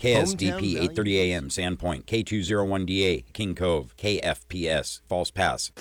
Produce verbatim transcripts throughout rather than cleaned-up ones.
K S D P eight thirty A M, Sandpoint, K two oh one D A, King Cove, K F P S, False Pass.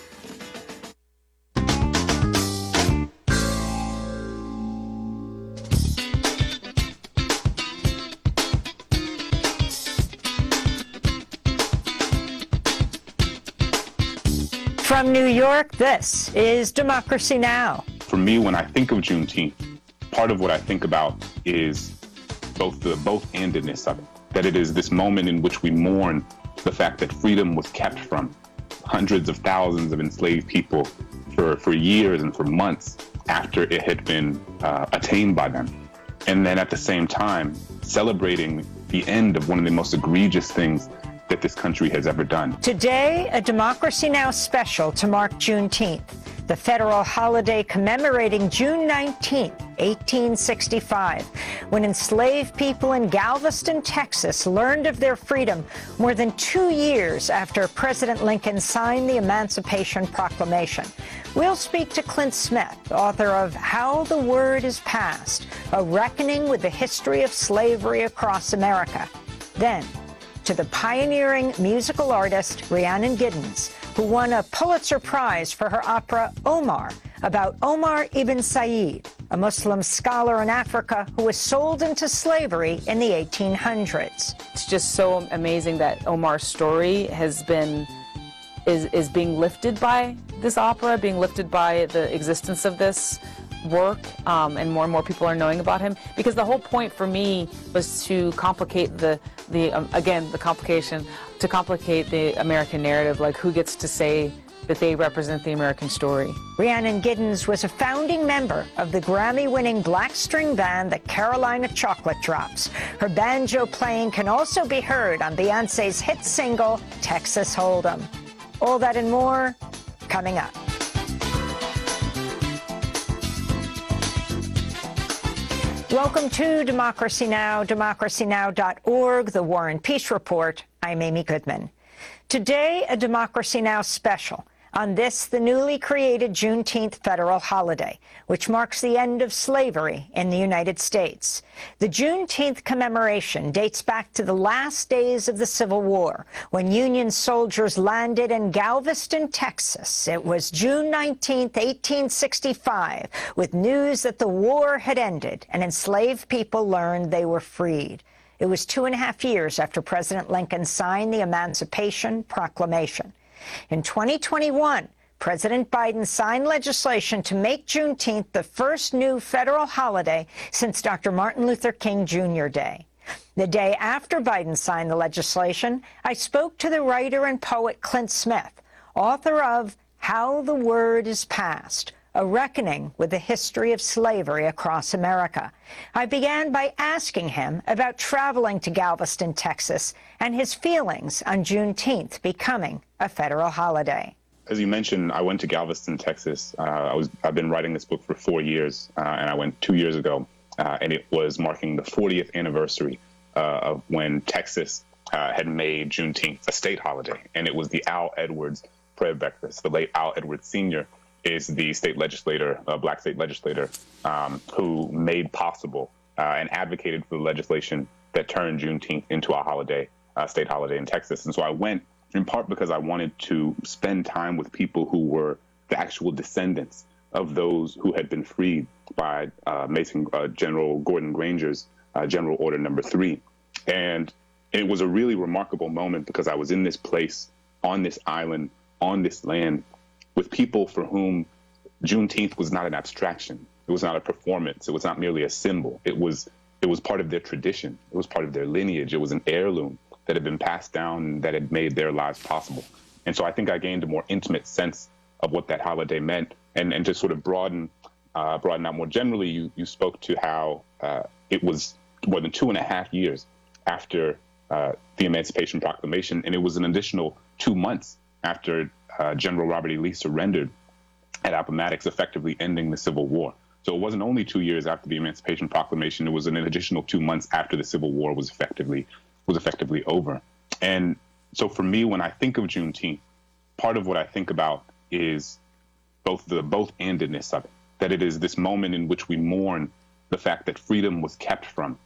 From New York, this is Democracy Now! For me, when I think of Juneteenth, part of what I think about is both the both andedness of it. That it is this moment in which we mourn the fact that freedom was kept from hundreds of thousands of enslaved people for, for years and for months after it had been uh, attained by them. And then at the same time, celebrating the end of one of the most egregious things that this country has ever done. Today, a Democracy Now! Special to mark Juneteenth, the federal holiday commemorating June nineteenth, eighteen sixty-five, when enslaved people in Galveston, Texas, learned of their freedom more than two years after President Lincoln signed the Emancipation Proclamation. We'll speak to Clint Smith, author of How the Word is Passed, A Reckoning with the History of Slavery Across America. Then, to the pioneering musical artist Rhiannon Giddens, who won a Pulitzer Prize for her opera Omar, about Omar ibn Said, a Muslim scholar in Africa who was sold into slavery in the eighteen hundreds. It's just so amazing that Omar's story has been, is, is being lifted by this opera, being lifted by the existence of this work, um, and more and more people are knowing about him, because the whole point for me was to complicate the the um, again the complication to complicate the American narrative, like who gets to say that they represent the American story. Rhiannon Giddens was a founding member of the Grammy-winning black string band, the Carolina Chocolate Drops. Her banjo playing can also be heard on Beyonce's hit single Texas Hold'em. All that and more coming up. Welcome to Democracy Now!, democracy now dot org, the War and Peace Report. I'm Amy Goodman. Today, a Democracy Now! Special on this, the newly created Juneteenth federal holiday, which marks the end of slavery in the United States. The Juneteenth commemoration dates back to the last days of the Civil War, when Union soldiers landed in Galveston, Texas. It was June nineteenth, eighteen sixty-five, with news that the war had ended and enslaved people learned they were freed. It was two and a half years after President Lincoln signed the Emancipation Proclamation. In twenty twenty-one, President Biden signed legislation to make Juneteenth the first new federal holiday since Doctor Martin Luther King Junior Day. The day after Biden signed the legislation, I spoke to the writer and poet Clint Smith, author of How the Word is Passed, A Reckoning with the History of Slavery Across America. I began by asking him about traveling to Galveston, Texas, and his feelings on Juneteenth becoming a federal holiday. As you mentioned, I went to Galveston, Texas. Uh, I was, I've been writing this book for four years, uh, and I went two years ago, uh, and it was marking the fortieth anniversary uh, of when Texas uh, had made Juneteenth a state holiday, and it was the Al Edwards prayer breakfast. The late Al Edwards Senior is the state legislator, uh, black state legislator, um, who made possible uh, and advocated for the legislation that turned Juneteenth into a holiday, uh, state holiday in Texas. And so I went in part because I wanted to spend time with people who were the actual descendants of those who had been freed by uh, Mason uh, General Gordon Granger's uh, General Order Number Three. And it was a really remarkable moment because I was in this place, on this island, on this land, with people for whom Juneteenth was not an abstraction. It was not a performance. It was not merely a symbol. It was it was part of their tradition. It was part of their lineage. It was an heirloom that had been passed down and that had made their lives possible. And so I think I gained a more intimate sense of what that holiday meant. And, and to sort of broaden uh, broaden out more generally, you, you spoke to how uh, it was more than two and a half years after uh, the Emancipation Proclamation, and it was an additional two months after uh, General Robert E. Lee surrendered at Appomattox, effectively ending the Civil War. So it wasn't only two years after the Emancipation Proclamation, it was an additional two months after the Civil War was effectively was effectively over. And so for me, when I think of Juneteenth, part of what I think about is both the both andedness of it, that it is this moment in which we mourn the fact that freedom was kept from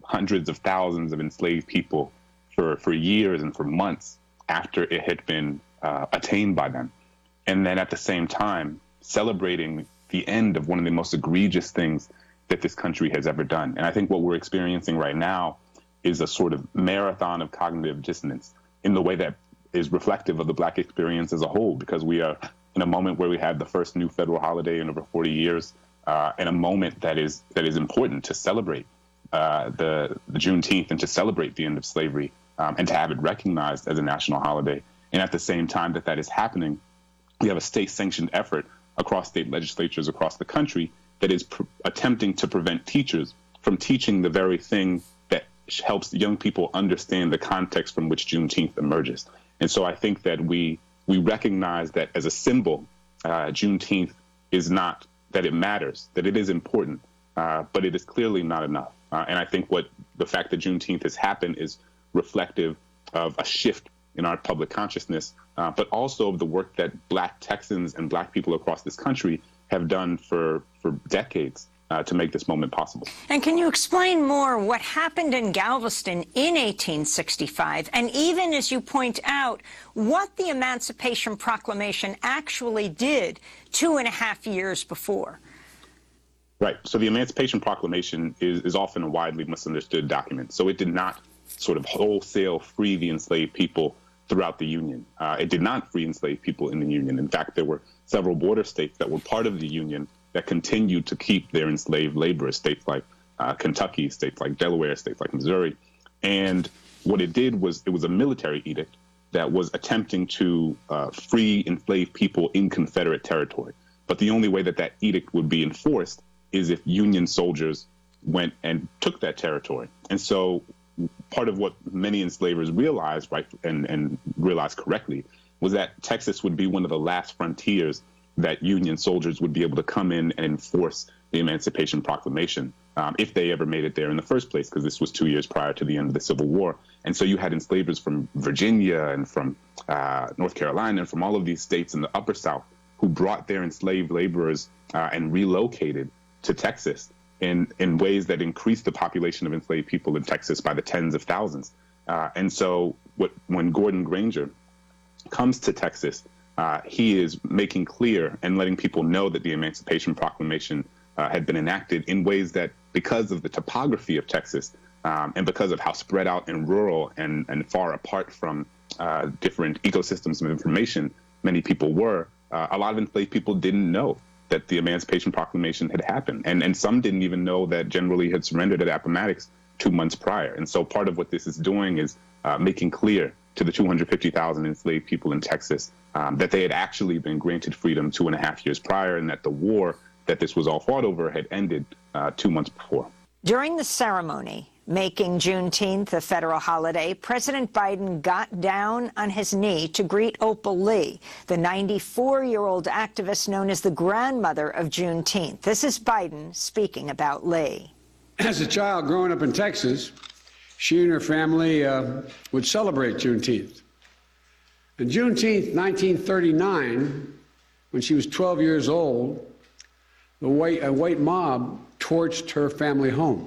hundreds of thousands of enslaved people for, for years and for months after it had been uh, attained by them. And then at the same time, celebrating the end of one of the most egregious things that this country has ever done. And I think what we're experiencing right now is a sort of marathon of cognitive dissonance in the way that is reflective of the Black experience as a whole, because we are in a moment where we have the first new federal holiday in over forty years, uh, and a moment that is that is important to celebrate uh, the, the Juneteenth and to celebrate the end of slavery, um, and to have it recognized as a national holiday. And at the same time that that is happening, we have a state-sanctioned effort across state legislatures across the country that is pr- attempting to prevent teachers from teaching the very thing that helps young people understand the context from which Juneteenth emerges. And so I think that we we recognize that as a symbol, uh, Juneteenth is not that it matters, that it is important, uh, but it is clearly not enough. Uh, and I think what the fact that Juneteenth has happened is reflective of a shift in our public consciousness, uh, but also of the work that Black Texans and Black people across this country have done for, for decades uh, to make this moment possible. And can you explain more what happened in Galveston in eighteen sixty-five, and even, as you point out, what the Emancipation Proclamation actually did two and a half years before? Right. So the Emancipation Proclamation is, is often a widely misunderstood document. So it did not sort of wholesale free the enslaved people throughout the Union. Uh, it did not free enslaved people in the Union. In fact, there were several border states that were part of the Union that continued to keep their enslaved laborers, states like uh, Kentucky, states like Delaware, states like Missouri. And what it did was it was a military edict that was attempting to uh, free enslaved people in Confederate territory. But the only way that that edict would be enforced is if Union soldiers went and took that territory. And so part of what many enslavers realized, right, and, and realized correctly, was that Texas would be one of the last frontiers that Union soldiers would be able to come in and enforce the Emancipation Proclamation, um, if they ever made it there in the first place, because this was two years prior to the end of the Civil War. And so you had enslavers from Virginia and from uh, North Carolina and from all of these states in the Upper South who brought their enslaved laborers uh, and relocated to Texas in, in ways that increased the population of enslaved people in Texas by the tens of thousands. Uh, and so what, when Gordon Granger comes to Texas, uh, he is making clear and letting people know that the Emancipation Proclamation uh, had been enacted in ways that, because of the topography of Texas um, and because of how spread out and rural and, and far apart from uh, different ecosystems of information many people were, uh, a lot of enslaved people didn't know that the Emancipation Proclamation had happened. And, and some didn't even know that General Lee had surrendered at Appomattox two months prior. And so part of what this is doing is uh, making clear to the two hundred fifty thousand enslaved people in Texas um, that they had actually been granted freedom two and a half years prior, and that the war that this was all fought over had ended uh, two months before. During the ceremony making Juneteenth a federal holiday, President Biden got down on his knee to greet Opal Lee, the ninety-four-year-old activist known as the grandmother of Juneteenth. This is Biden speaking about Lee. As a child growing up in Texas, she and her family uh, would celebrate Juneteenth. And Juneteenth, nineteen thirty-nine, when she was twelve years old, the white, a white mob torched her family home.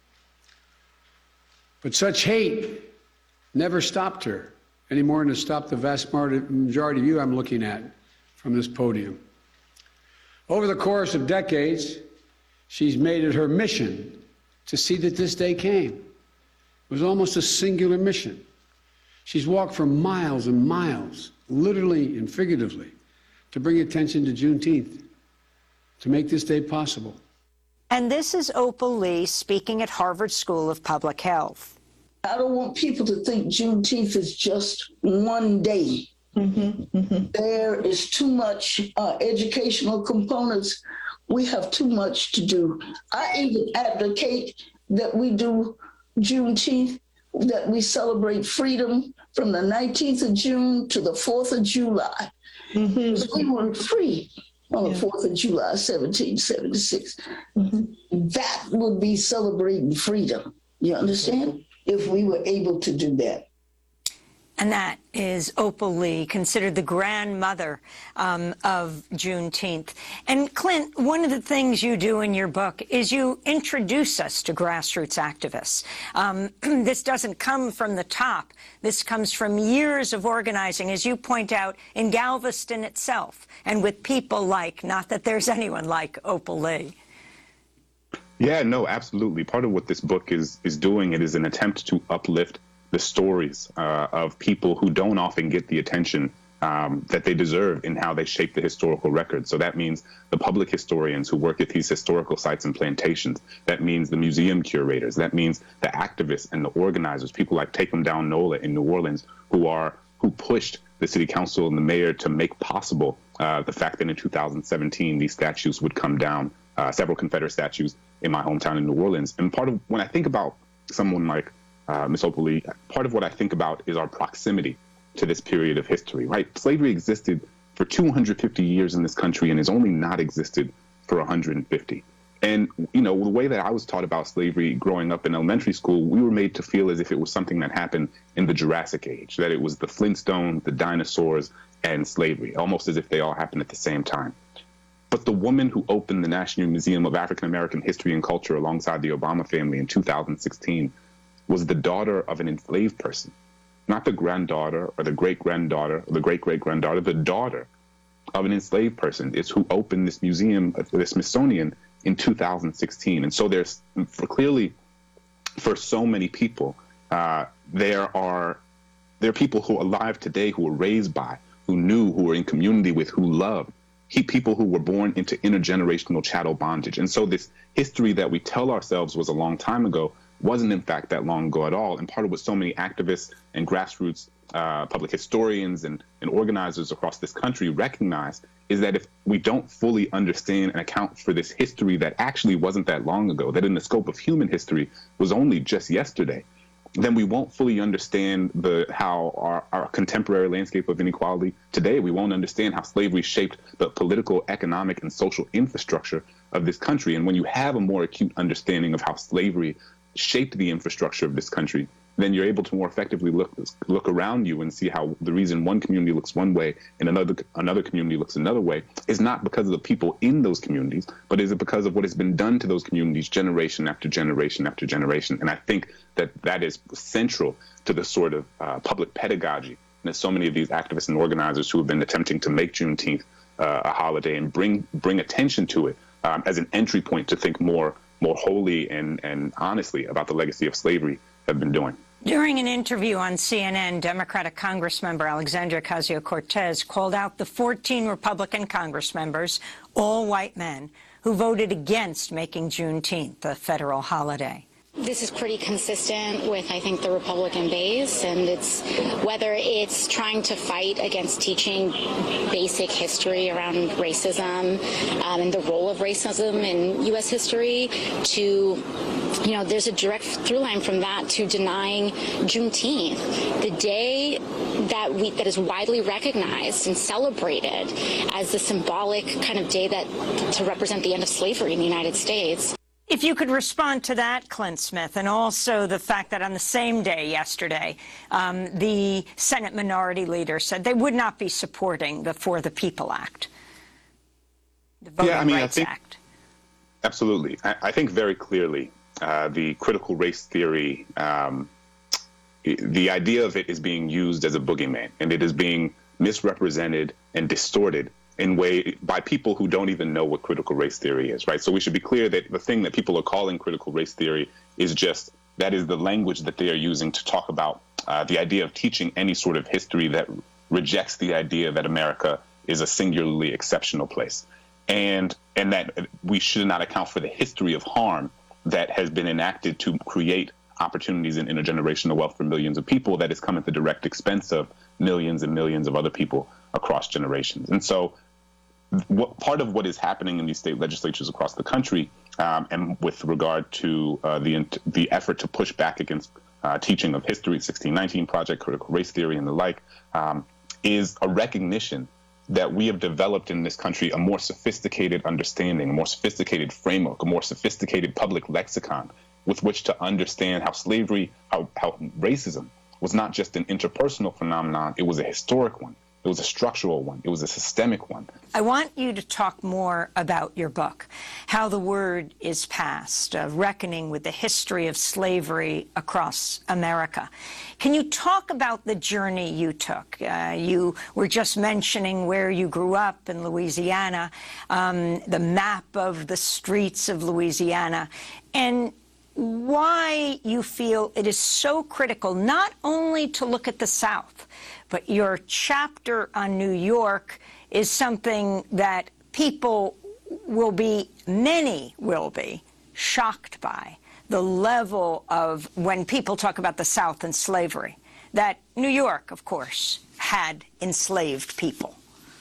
But such hate never stopped her, any more than it stopped the vast majority of you I'm looking at from this podium. Over the course of decades, she's made it her mission to see that this day came. It was almost a singular mission. She's walked for miles and miles, literally and figuratively, to bring attention to Juneteenth, to make this day possible. And this is Opal Lee speaking at Harvard School of Public Health. I don't want people to think Juneteenth is just one day. Mm-hmm, mm-hmm. There is too much uh, educational components. We have too much to do. I even advocate that we do Juneteenth, that we celebrate freedom from the nineteenth of June to the fourth of July. Mm-hmm. We were free on the yeah. fourth of July, seventeen seventy-six. Mm-hmm. That would be celebrating freedom. You understand? If we were able to do that. And that is Opal Lee, considered the grandmother um, of Juneteenth. And Clint, one of the things you do in your book is you introduce us to grassroots activists. Um, this doesn't come from the top. This comes from years of organizing, as you point out, in Galveston itself, and with people like, not that there's anyone like Opal Lee. Yeah, no, absolutely. Part of what this book is is doing, it is an attempt to uplift the stories uh, of people who don't often get the attention um, that they deserve in how they shape the historical record. So that means the public historians who work at these historical sites and plantations. That means the museum curators. That means the activists and the organizers, people like Take 'em Down Nola in New Orleans, who are who pushed the city council and the mayor to make possible uh, the fact that in two thousand seventeen these statues would come down, uh, several Confederate statues in my hometown in New Orleans. And part of when I think about someone like Uh, Miss Opal Lee, part of what I think about is our proximity to this period of history, right? Slavery existed for two hundred fifty years in this country and has only not existed for one hundred fifty. And, you know, the way that I was taught about slavery growing up in elementary school, we were made to feel as if it was something that happened in the Jurassic Age, that it was the Flintstones, the dinosaurs, and slavery, almost as if they all happened at the same time. But the woman who opened the National Museum of African American History and Culture alongside the Obama family in two thousand sixteen was the daughter of an enslaved person, not the granddaughter or the great-granddaughter or the great-great-granddaughter, the daughter of an enslaved person is who opened this museum, the Smithsonian, in two thousand sixteen. And so there's, for clearly, for so many people, uh, there are there are people who are alive today who were raised by, who knew, who were in community with, who loved, he, people who were born into intergenerational chattel bondage. And so this history that we tell ourselves was a long time ago wasn't in fact that long ago at all. And part of what so many activists and grassroots uh, public historians and, and organizers across this country recognize is that if we don't fully understand and account for this history that actually wasn't that long ago, that in the scope of human history was only just yesterday, then we won't fully understand the how our, our contemporary landscape of inequality today. We won't understand how slavery shaped the political, economic, and social infrastructure of this country. And when you have a more acute understanding of how slavery shaped the infrastructure of this country, then you're able to more effectively look look around you and see how the reason one community looks one way and another another community looks another way is not because of the people in those communities, but is it because of what has been done to those communities generation after generation after generation. And I think that that is central to the sort of uh, public pedagogy that so many of these activists and organizers who have been attempting to make Juneteenth uh, a holiday and bring bring attention to it um, as an entry point to think more more wholly and, and honestly about the legacy of slavery have been doing. During an interview on C N N, Democratic Congressmember Alexandria Ocasio-Cortez called out the fourteen Republican Congress members, all white men, who voted against making Juneteenth a federal holiday. This is pretty consistent with, I think, the Republican base, and it's whether it's trying to fight against teaching basic history around racism um, and the role of racism in U S history to, you know, there's a direct through line from that to denying Juneteenth, the day that we that is widely recognized and celebrated as the symbolic kind of day that to represent the end of slavery in the United States. If you could respond to that, Clint Smith, and also the fact that on the same day yesterday, um, the Senate Minority Leader said they would not be supporting the For the People Act, the Voting yeah, I mean, Rights I think, Act. Absolutely. I, I think very clearly uh, the critical race theory, um, the idea of it is being used as a boogeyman, and it is being misrepresented and distorted in way by people who don't even know what critical race theory is, right? So we should be clear that the thing that people are calling critical race theory is just, that is the language that they are using to talk about uh, the idea of teaching any sort of history that rejects the idea that America is a singularly exceptional place. And, and that we should not account for the history of harm that has been enacted to create opportunities and intergenerational wealth for millions of people that has come at the direct expense of millions and millions of other people across generations. And so what, part of what is happening in these state legislatures across the country, um, and with regard to uh, the the effort to push back against uh, teaching of history, sixteen nineteen Project, critical race theory, and the like, um, is a recognition that we have developed in this country a more sophisticated understanding, a more sophisticated framework, a more sophisticated public lexicon with which to understand how slavery, how, how racism was not just an interpersonal phenomenon, it was a historic one. It was a structural one. It was a systemic one. I want you to talk more about your book, How the Word is Passed, a reckoning with the history of slavery across America. Can you talk about the journey you took? Uh, you were just mentioning where you grew up in Louisiana, um, the map of the streets of Louisiana, and why you feel it is so critical not only to look at the South, but your chapter on New York is something that people will be, many will be, shocked by. The level of, when people talk about the South and slavery, that New York, of course, had enslaved people.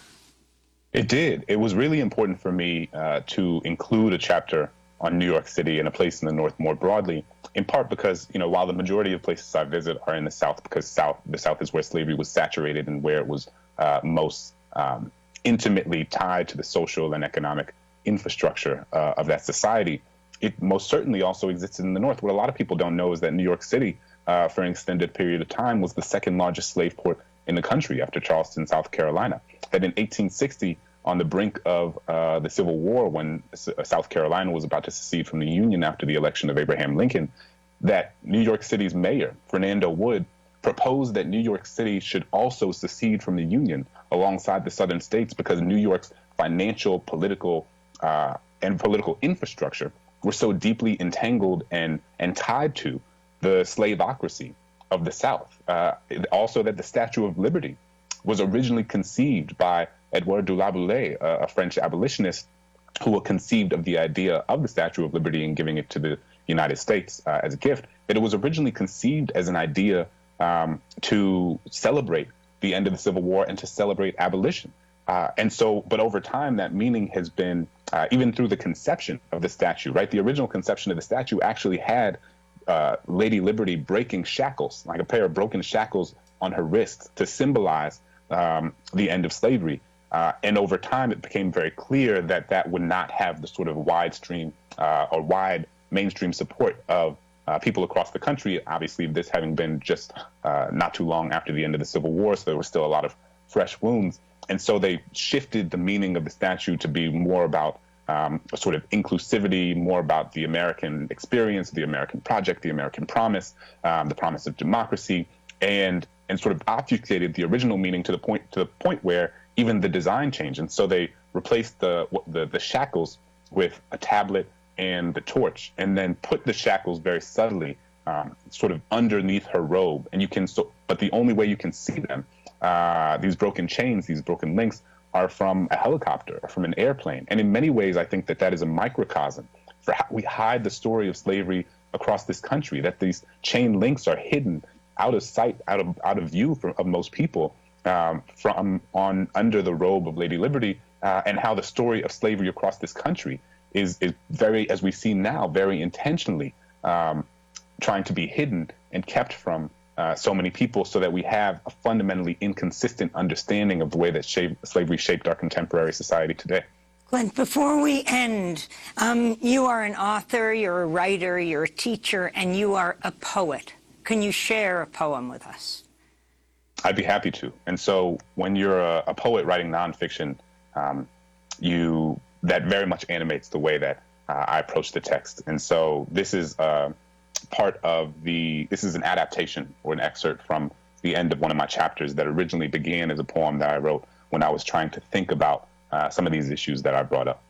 It did. It was really important for me uh, to include a chapter on New York City and a place in the North more broadly, in part because, you know, while the majority of places I visit are in the South, because South, the South is where slavery was saturated and where it was uh, most um, intimately tied to the social and economic infrastructure uh, of that society, it most certainly also existed in the North. What a lot of people don't know is that New York City, uh, for an extended period of time, was the second largest slave port in the country after Charleston, South Carolina. That in eighteen sixty, on the brink of uh, the Civil War, when South Carolina was about to secede from the Union after the election of Abraham Lincoln, that New York City's mayor, Fernando Wood, proposed that New York City should also secede from the Union alongside the southern states because New York's financial, political, uh, and political infrastructure were so deeply entangled and, and tied to the slaveocracy of the South. Uh, also that the Statue of Liberty was originally conceived by Edouard de la Boulaye, a French abolitionist, who conceived of the idea of the Statue of Liberty and giving it to the United States uh, as a gift, that it was originally conceived as an idea um, to celebrate the end of the Civil War and to celebrate abolition. Uh, and so, but over time, that meaning has been, uh, even through the conception of the statue, right? The original conception of the statue actually had uh, Lady Liberty breaking shackles, like a pair of broken shackles on her wrists to symbolize um, the end of slavery. Uh, and over time, it became very clear that that would not have the sort of wide stream uh, or wide mainstream support of uh, people across the country. Obviously, this having been just uh, not too long after the end of the Civil War, so there were still a lot of fresh wounds. And so they shifted the meaning of the statue to be more about um, a sort of inclusivity, more about the American experience, the American project, the American promise, um, the promise of democracy, and and sort of obfuscated the original meaning to the point to the point where even the design changed. And so they replaced the, the the shackles with a tablet and the torch, and then put the shackles very subtly um, sort of underneath her robe. And you can, so, but the only way you can see them, uh, these broken chains, these broken links, are from a helicopter, or from an airplane. And in many ways, I think that that is a microcosm for how we hide the story of slavery across this country, that these chain links are hidden out of sight, out of out of view for, of most people, um, from on under the robe of Lady Liberty, uh, and how the story of slavery across this country is is very, as we see now, very intentionally um, trying to be hidden and kept from uh, so many people, so that we have a fundamentally inconsistent understanding of the way that shape, slavery shaped our contemporary society today. Glenn, before we end, um, you are an author, you're a writer, you're a teacher, and you are a poet. Can you share a poem with us? I'd be happy to. And so when you're a, a poet writing nonfiction, um, you that very much animates the way that uh, I approach the text. And so this is uh, part of the, this is an adaptation or an excerpt from the end of one of my chapters that originally began as a poem that I wrote when I was trying to think about uh, some of these issues that I brought up.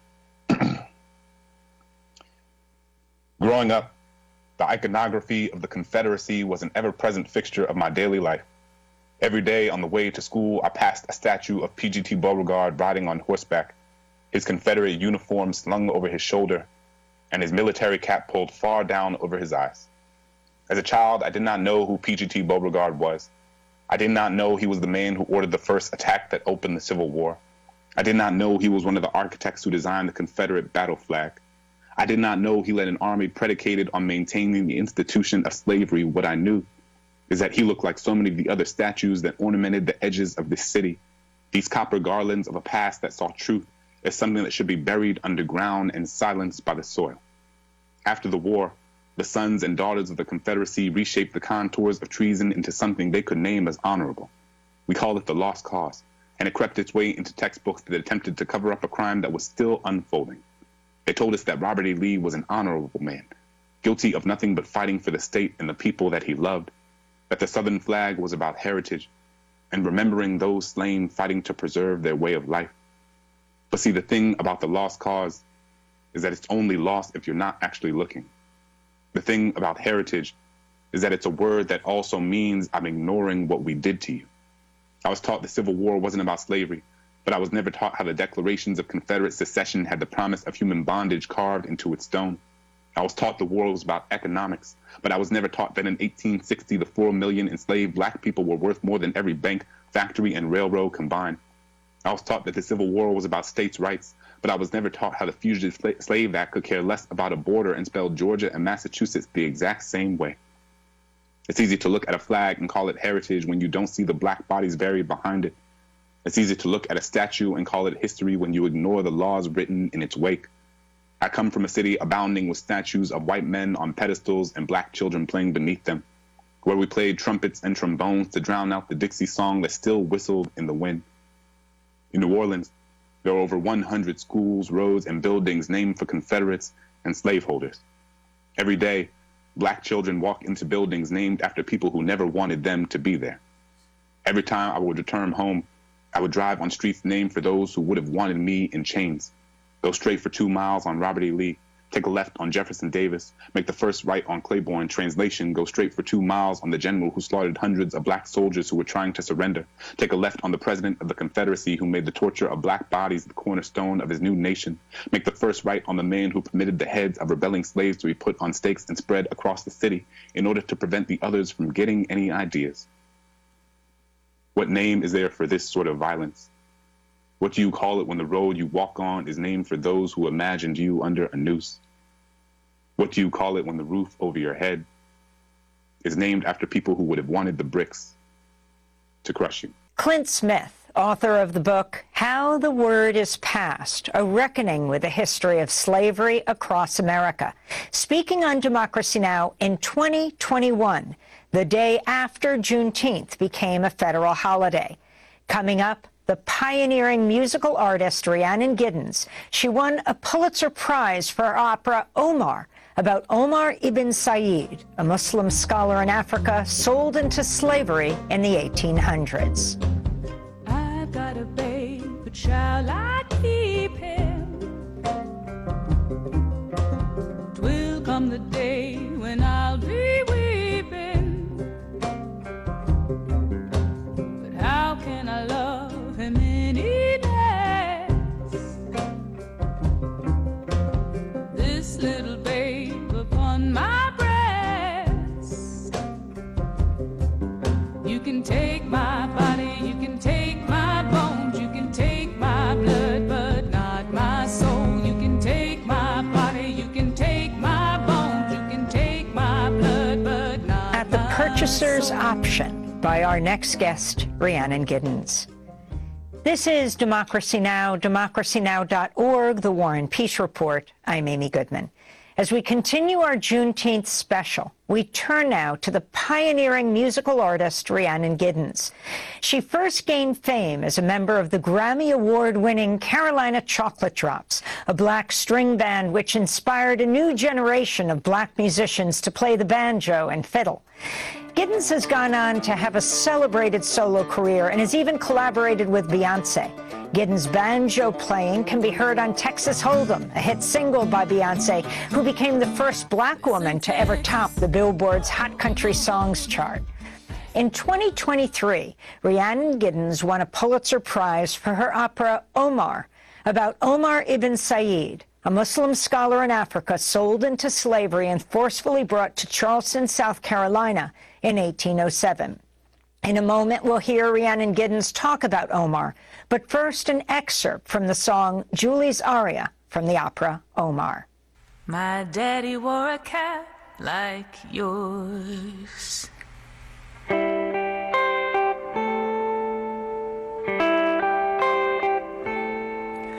Growing up, the iconography of the Confederacy was an ever-present fixture of my daily life. Every day on the way to school, I passed a statue of P G T Beauregard riding on horseback, his Confederate uniform slung over his shoulder, and his military cap pulled far down over his eyes. As a child, I did not know who P G T Beauregard was. I did not know he was the man who ordered the first attack that opened the Civil War. I did not know he was one of the architects who designed the Confederate battle flag. I did not know he led an army predicated on maintaining the institution of slavery. What I knew is that he looked like so many of the other statues that ornamented the edges of this city, these copper garlands of a past that saw truth as something that should be buried underground and silenced by the soil. After the war, The sons and daughters of the Confederacy reshaped the contours of treason into something they could name as honorable. We call it the lost cause, and it crept its way into textbooks that attempted to cover up a crime that was still unfolding. They told us that Robert E. Lee was an honorable man, guilty of nothing but fighting for the state and the people that he loved, that the Southern flag was about heritage and remembering those slain fighting to preserve their way of life. But see, the thing about the lost cause is that it's only lost if you're not actually looking. The thing about heritage is that it's a word that also means I'm ignoring what we did to you. I was taught the Civil War wasn't about slavery, but I was never taught how the declarations of Confederate secession had the promise of human bondage carved into its stone. I was taught the war was about economics, but I was never taught that in eighteen sixty, the four million enslaved black people were worth more than every bank, factory, and railroad combined. I was taught that the Civil War was about states' rights, but I was never taught how the Fugitive Slave Act could care less about a border and spell Georgia and Massachusetts the exact same way. It's easy to look at a flag and call it heritage when you don't see the black bodies buried behind it. It's easy to look at a statue and call it history when you ignore the laws written in its wake. I come from a city abounding with statues of white men on pedestals and black children playing beneath them, where we played trumpets and trombones to drown out the Dixie song that still whistled in the wind. In New Orleans, there are over one hundred schools, roads, and buildings named for Confederates and slaveholders. Every day, black children walk into buildings named after people who never wanted them to be there. Every time I would return home, I would drive on streets named for those who would have wanted me in chains. Go straight for two miles on Robert E. Lee, take a left on Jefferson Davis, make the first right on Claiborne. Translation, go straight for two miles on the general who slaughtered hundreds of black soldiers who were trying to surrender. Take a left on the president of the Confederacy who made the torture of black bodies the cornerstone of his new nation. Make the first right on the man who permitted the heads of rebelling slaves to be put on stakes and spread across the city in order to prevent the others from getting any ideas. What name is there for this sort of violence? What do you call it when the road you walk on is named for those who imagined you under a noose? What do you call it when the roof over your head is named after people who would have wanted the bricks to crush you? Clint Smith, author of the book How the Word is Passed, A Reckoning with the History of Slavery Across America, speaking on Democracy Now! In twenty twenty-one, the day after Juneteenth became a federal holiday. Coming up, the pioneering musical artist Rhiannon Giddens. She won a Pulitzer Prize for her opera Omar, about Omar ibn Said, a Muslim scholar in Africa sold into slavery in the eighteen hundreds. I've got a babe, but shall I keep him? 'Twill come the day when I'll be weeping. But how can I love him any less? This little babe upon my breast. You can take my body, you can take my bones, you can take my blood, but not my soul. You can take my body, you can take my bones, you can take my blood, but not At the my purchaser's soul. option by our next guest, Rhiannon Giddens. This is Democracy Now!, democracy now dot org, The War and Peace Report. I'm Amy Goodman. As we continue our Juneteenth special, we turn now to the pioneering musical artist Rhiannon Giddens. She first gained fame as a member of the Grammy Award-winning Carolina Chocolate Drops, a black string band which inspired a new generation of black musicians to play the banjo and fiddle. Giddens has gone on to have a celebrated solo career and has even collaborated with Beyonce. Giddens' banjo playing can be heard on Texas Hold'em, a hit single by Beyonce, who became the first black woman to ever top the Billboard's Hot Country Songs chart. In twenty twenty-three, Rhiannon Giddens won a Pulitzer Prize for her opera Omar, about Omar ibn Said, a Muslim scholar in Africa sold into slavery and forcefully brought to Charleston, South Carolina in eighteen oh seven. In a moment, we'll hear Rhiannon Giddens talk about Omar, but first an excerpt from the song Julie's Aria from the opera Omar. My daddy wore a cap like yours.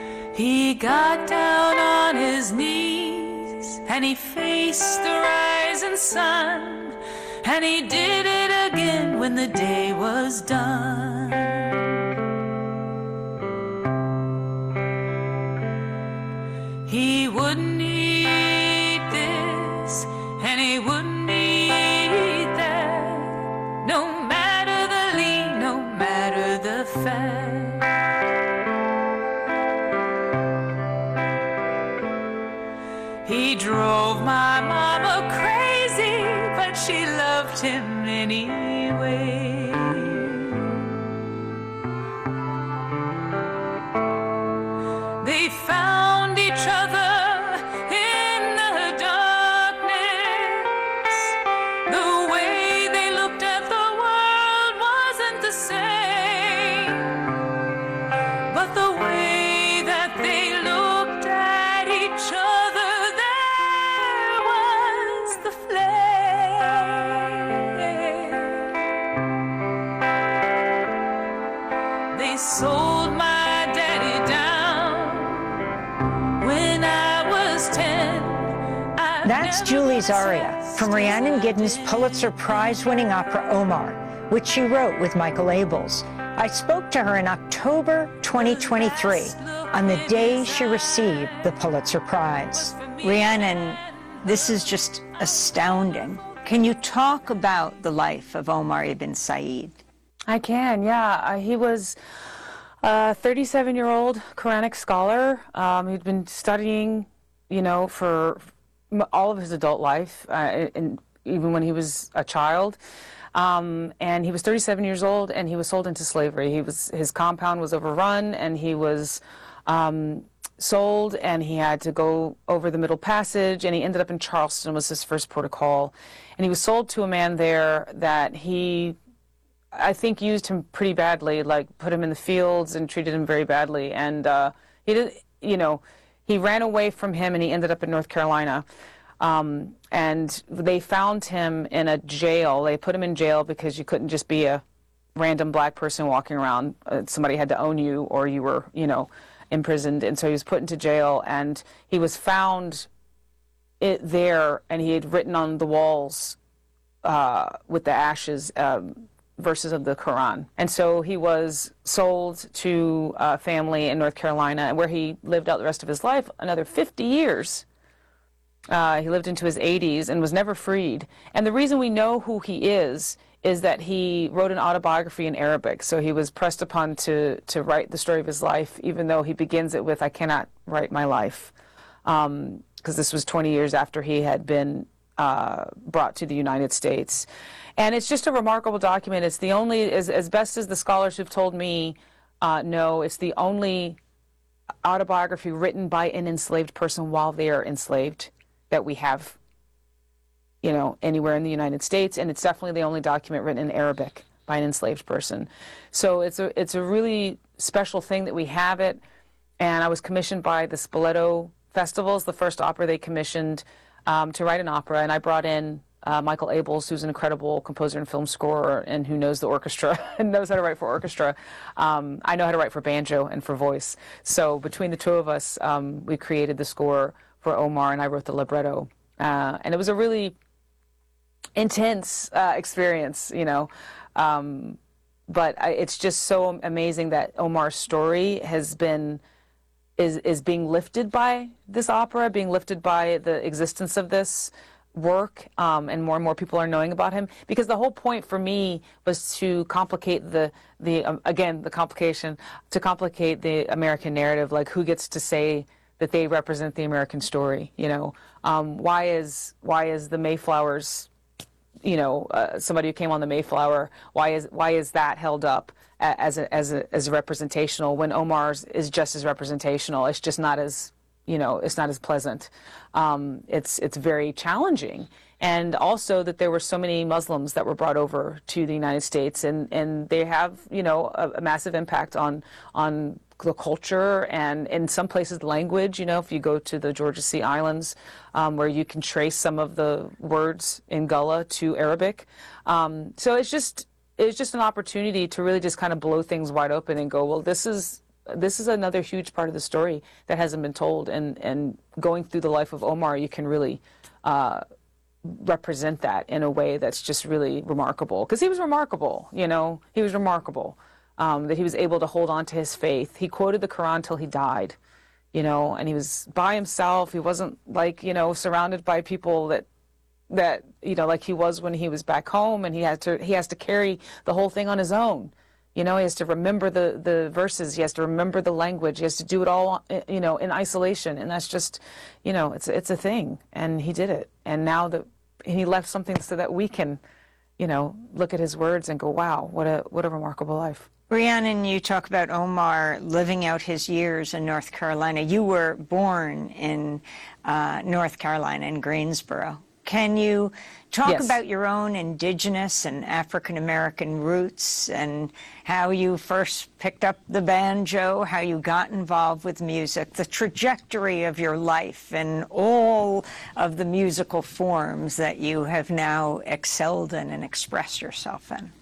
He got down on his knees and he faced the rising blazing sun, and he did it again when the day was done. He wouldn't eat this, and he wouldn't eat that, no matter the lean, no matter the fat. He drove my mama crazy, but she loved him anyway. They found each other in the darkness. The way they looked at the world wasn't the same, but the way that they looked at each other, there was the flame. They sold my daddy down when I was ten. I That's never Julie Zaria from Rhiannon Giddens' Pulitzer Prize-winning opera Omar, which she wrote with Michael Abels. I spoke to her in October twenty twenty-three, on the day she received the Pulitzer Prize. Rhiannon, this is just astounding. Can you talk about the life of Omar ibn Said? I can, yeah. Uh, he was a thirty-seven-year-old Quranic scholar. Um, he'd been studying, you know, for m- all of his adult life, uh, and even when he was a child. Um, and he was thirty-seven years old, and he was sold into slavery. He was his compound was overrun, and he was um, sold, and he had to go over the Middle Passage, and he ended up in Charleston, was his first port of call. And he was sold to a man there that he, I think, used him pretty badly, like put him in the fields and treated him very badly. And uh, he did, you know, he ran away from him, and he ended up in North Carolina. Um, and they found him in a jail. They put him in jail because you couldn't just be a random black person walking around. Uh, somebody had to own you, or you were, you know, imprisoned. And so he was put into jail, and he was found it there, and he had written on the walls uh, with the ashes um, verses of the Quran. And so he was sold to a family in North Carolina, where he lived out the rest of his life, another fifty years. Uh, he lived into his eighties and was never freed. And the reason we know who he is is that he wrote an autobiography in Arabic. So he was pressed upon to, to write the story of his life, even though he begins it with, "I cannot write my life," because um, this was twenty years after he had been uh, brought to the United States. And it's just a remarkable document. It's the only, as, as best as the scholars who've told me uh, know, it's the only autobiography written by an enslaved person while they are enslaved that we have, you know, anywhere in the United States, and it's definitely the only document written in Arabic by an enslaved person. So it's a it's a really special thing that we have it. And I was commissioned by the Spoleto Festivals, the first opera they commissioned, um, to write an opera, and I brought in uh, Michael Abels, who's an incredible composer and film scorer, and who knows the orchestra and knows how to write for orchestra. Um, I know how to write for banjo and for voice. So between the two of us, um, we created the score for Omar, and I wrote the libretto. Uh, and it was a really intense uh, experience, you know. Um, but I, it's just so amazing that Omar's story has been, is, is being lifted by this opera, being lifted by the existence of this work, um, and more and more people are knowing about him. Because the whole point for me was to complicate the, the um, again, the complication, to complicate the American narrative, like who gets to say that they represent the American story, you know. Um, why is why is the Mayflowers, you know, uh, somebody who came on the Mayflower, why is why is that held up as a, as a, as representational when Omar's is just as representational? It's just not as, you know, it's not as pleasant. Um, it's it's very challenging. And also that there were so many Muslims that were brought over to the United States, and, and they have, you know, a, a massive impact on on the culture, and in some places language. You know, if you go to the Georgia Sea Islands, um, where you can trace some of the words in Gullah to Arabic. Um, so it's just it's just an opportunity to really just kind of blow things wide open and go, well, this is this is another huge part of the story that hasn't been told. And and going through the life of Omar, you can really uh, represent that in a way that's just really remarkable. Because he was remarkable, you know, he was remarkable, um, that he was able to hold on to his faith. He quoted the Quran till he died, you know, and he was by himself. He wasn't like, you know, surrounded by people that, that, you know, like he was when he was back home, and he had to, he has to carry the whole thing on his own. You know, he has to remember the, the verses, he has to remember the language, he has to do it all, you know, in isolation. And that's just, you know, it's, it's a thing. And he did it. And now that, and he left something so that we can, you know, look at his words and go, wow, what a, what a remarkable life. Rhiannon, you talk about Omar living out his years in North Carolina. You were born in uh, North Carolina, in Greensboro. Can you talk Yes. about your own indigenous and African-American roots and how you first picked up the banjo, how you got involved with music, the trajectory of your life and all of the musical forms that you have now excelled in and expressed yourself in?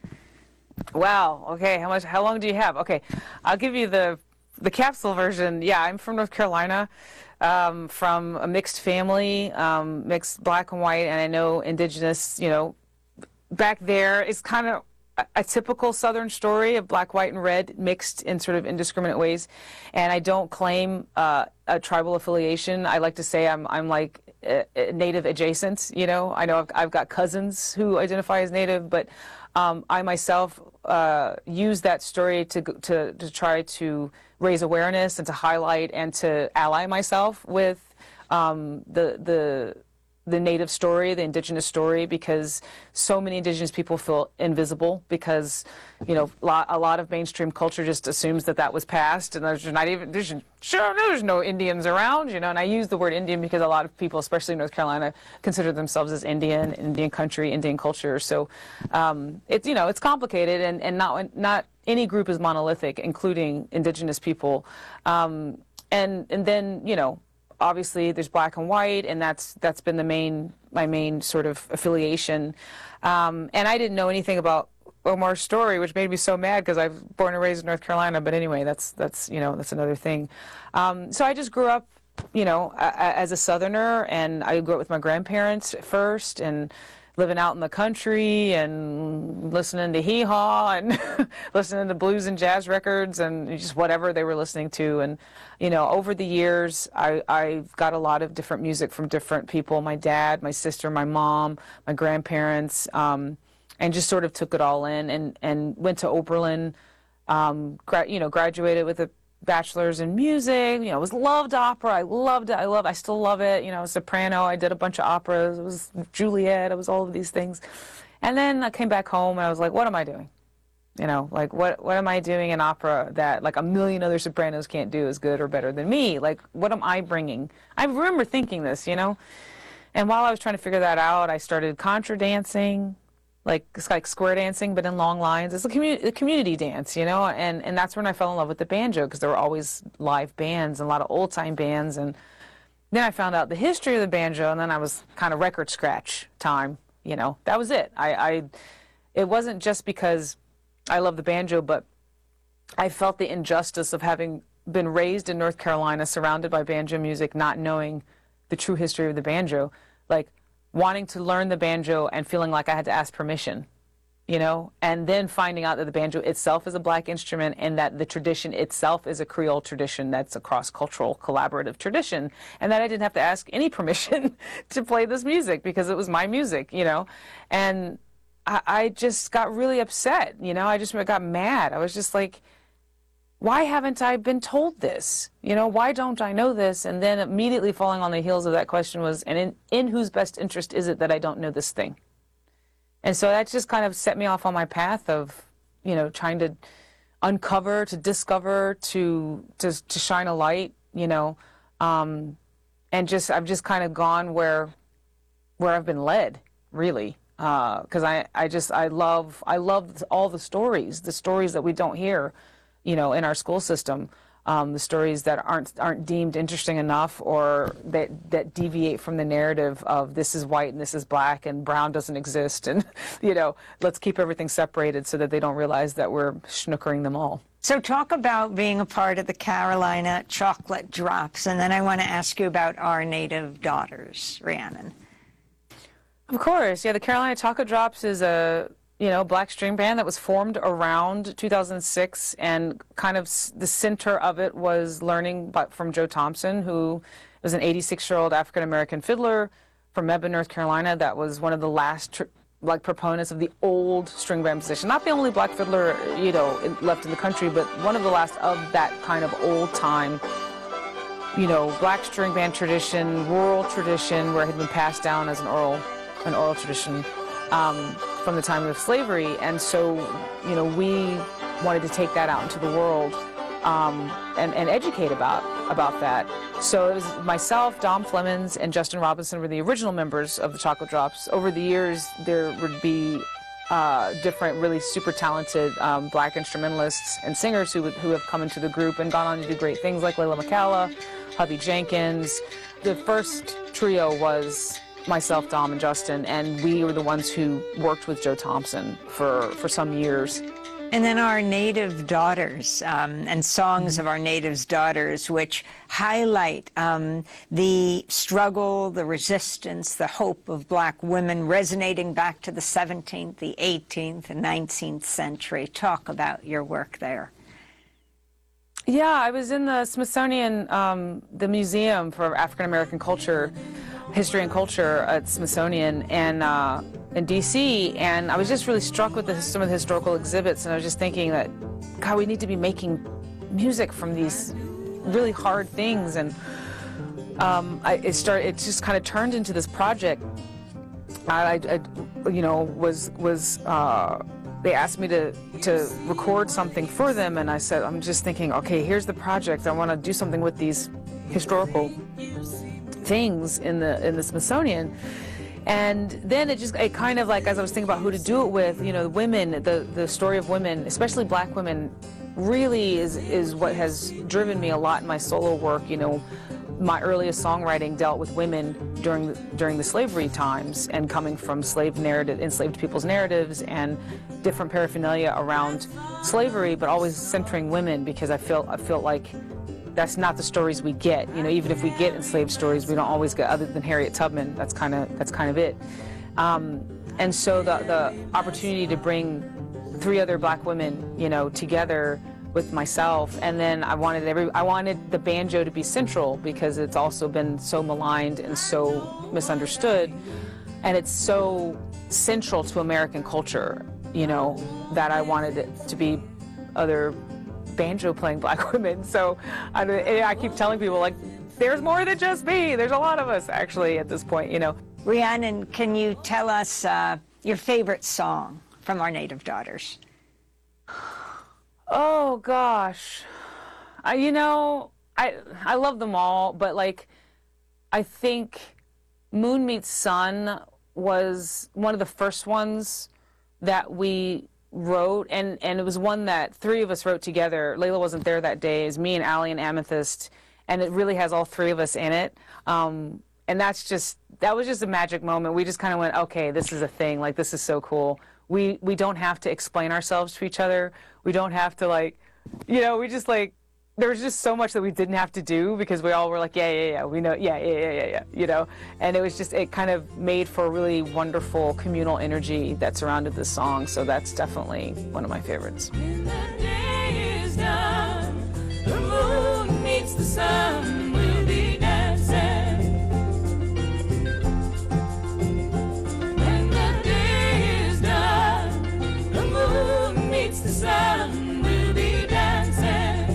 Wow. Okay. How much? How long do you have? Okay, I'll give you the the capsule version. Yeah, I'm from North Carolina, um, from a mixed family, um, mixed black and white, and I know indigenous. You know, back there is kind of a, a typical Southern story of black, white, and red mixed in sort of indiscriminate ways. And I don't claim uh, a tribal affiliation. I like to say I'm I'm like uh, Native adjacent. You know, I know I've, I've got cousins who identify as Native, but Um, I myself uh, use that story to, to to try to raise awareness and to highlight and to ally myself with um, the the the Native story, the indigenous story, because so many indigenous people feel invisible because, you know, lot, a lot of mainstream culture just assumes that that was past, and there's not even, there's, sure, there's no Indians around, you know, and I use the word Indian because a lot of people, especially in North Carolina, consider themselves as Indian, Indian country, Indian culture. So um, it's, you know, it's complicated, and, and not, not any group is monolithic, including indigenous people. Um, and, and then, you know, obviously there's black and white, and that's that's been the main my main sort of affiliation. Um, and I didn't know anything about Omar's story, which made me so mad because I was born and raised in North Carolina. But anyway, that's that's you know that's another thing. Um, so I just grew up, you know, a, a, as a Southerner, and I grew up with my grandparents first, and living out in the country and listening to hee-haw and listening to blues and jazz records and just whatever they were listening to. And, you know, over the years, I, I've got a lot of different music from different people, my dad, my sister, my mom, my grandparents, um, and just sort of took it all in and, and went to Oberlin, um, gra- you know, graduated with a bachelor's in music. You know, was loved opera. I loved it. I love. I still love it. You know, soprano. I did a bunch of operas. It was Juliet. It was all of these things. And then I came back home and I was like, what am I doing? You know, like what what am I doing in opera that like a million other sopranos can't do as good or better than me? Like, what am I bringing? I remember thinking this, you know. And while I was trying to figure that out, I started contra dancing. Like it's like square dancing, but in long lines. It's a community, a community dance, you know, and, and that's when I fell in love with the banjo, because there were always live bands and a lot of old time bands. And then I found out the history of the banjo, and then I was kind of record scratch time, you know. That was it. I, I it wasn't just because I love the banjo, but I felt the injustice of having been raised in North Carolina, surrounded by banjo music, not knowing the true history of the banjo. Like, wanting to learn the banjo and feeling like I had to ask permission, you know, and then finding out that the banjo itself is a black instrument and that the tradition itself is a Creole tradition that's a cross-cultural collaborative tradition, and that I didn't have to ask any permission to play this music because it was my music, you know. And I, I just got really upset, you know. I just got mad. I was just like, why haven't I been told this? You know, why don't I know this? And then immediately falling on the heels of that question was, and in, in whose best interest is it that I don't know this thing? And so that just kind of set me off on my path of, you know, trying to uncover, to discover, to to, to shine a light, you know, um, and just I've just kind of gone where where I've been led, really, because uh, I I just I love I love all the stories, the stories that we don't hear, you know, in our school system, um, the stories that aren't aren't deemed interesting enough, or that that deviate from the narrative of this is white and this is black and brown doesn't exist, and you know, let's keep everything separated so that they don't realize that we're schnookering them all. So talk about being a part of the Carolina Chocolate Drops, and then I want to ask you about Our Native Daughters, Rhiannon. Of course, yeah. The Carolina Taco Drops is a you know black string band that was formed around two thousand six, and kind of s- the center of it was learning by, from Joe Thompson, who was an eighty-six-year-old African American fiddler from Mebane, North Carolina. That was one of the last tr- like proponents of the old string band position. Not the only black fiddler you know in, left in the country, but one of the last of that kind of old time. You know, black string band tradition, rural tradition, where it had been passed down as an oral, an oral tradition um, from the time of slavery. And so, you know, we wanted to take that out into the world um, and, and educate about about that. So it was myself, Dom Flemons, and Justin Robinson were the original members of the Chocolate Drops. Over the years, there would be uh, different, really super talented um, black instrumentalists and singers who would, who have come into the group and gone on to do great things, like Layla McCalla, Hubby Jenkins. The first trio was myself, Dom, and Justin, and we were the ones who worked with Joe Thompson for, for some years. And then our native daughters um, and songs of our natives' daughters, which highlight um, the struggle, the resistance, the hope of black women resonating back to the seventeenth, the eighteenth, and nineteenth century. Talk about your work there. Yeah, I was in the Smithsonian, um, the Museum for African American Culture, History and Culture at Smithsonian, and uh, in D C, and I was just really struck with the, some of the historical exhibits, and I was just thinking that, God, we need to be making music from these really hard things, and um, I, it started. It just kind of turned into this project. I, I, I you know, was was. Uh, They asked me to, to record something for them, and I said, I'm just thinking, okay, here's the project. I want to do something with these historical things in the in the Smithsonian. And then it just, it kind of like, as I was thinking about who to do it with, you know, women, the, the story of women, especially black women, really is, is what has driven me a lot in my solo work. You know, my earliest songwriting dealt with women during the, during the slavery times, and coming from slave narrative, enslaved people's narratives and different paraphernalia around slavery, but always centering women, because I feel I feel like that's not the stories we get. You know, even if we get enslaved stories, we don't always get, other than Harriet Tubman. That's kind of that's kind of it. Um, and so the the opportunity to bring three other black women, you know, together with myself, and then I wanted every I wanted the banjo to be central, because it's also been so maligned and so misunderstood, and it's so central to American culture, you know, that I wanted it to be other banjo playing black women. So I, I keep telling people, like, there's more than just me. There's a lot of us actually at this point, you know. Rhiannon, can you tell us uh, your favorite song from our native daughters? Oh gosh, I, you know, I I love them all, but like, I think Moon Meets Sun was one of the first ones that we wrote, and and it was one that three of us wrote together. Layla wasn't there that day. It was me and Allie and Amethyst, and it really has all three of us in it. Um, and that's just that was just a magic moment. We just kind of went, okay, this is a thing. Like, this is so cool. We we don't have to explain ourselves to each other. We don't have to, like, you know, we just, like, there was just so much that we didn't have to do, because we all were like, yeah, yeah, yeah, we know, yeah, yeah, yeah, yeah, yeah, you know. And it was just, it kind of made for a really wonderful communal energy that surrounded this song. So that's definitely one of my favorites. When the day is done, the moon meets the sun, we'll be dancing. When the day is done, the moon meets the sun, we'll be dancing.